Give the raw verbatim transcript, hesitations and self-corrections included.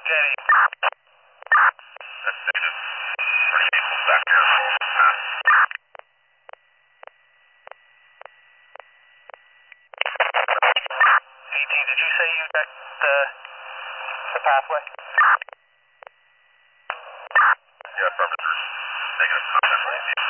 Jenny. That's negative. Three people back here. C T, did you say you checked the, the pathway? Yeah, affirmative. Negative contact with C T.